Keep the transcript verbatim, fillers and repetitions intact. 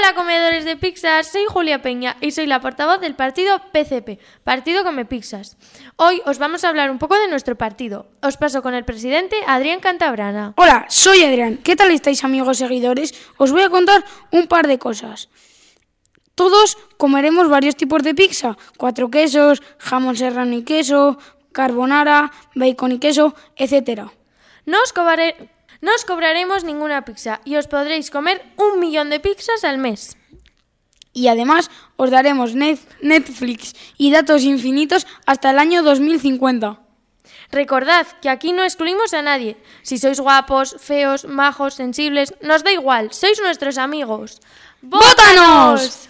Hola comedores de pizzas, soy Julia Peña y soy la portavoz del partido P C P, Partido Come Pizzas. Hoy os vamos a hablar un poco de nuestro partido. Os paso con el presidente Adrián Cantabrana. Hola, soy Adrián. ¿Qué tal estáis, amigos seguidores? Os voy a contar un par de cosas. Todos comeremos varios tipos de pizza, cuatro quesos, jamón serrano y queso, carbonara, bacon y queso, etcétera. No os cobraré... No os cobraremos ninguna pizza y os podréis comer un millón de pizzas al mes. Y además os daremos net- Netflix y datos infinitos hasta el año dos mil cincuenta. Recordad que aquí no excluimos a nadie. Si sois guapos, feos, majos, sensibles, nos da igual, sois nuestros amigos. ¡Vótanos!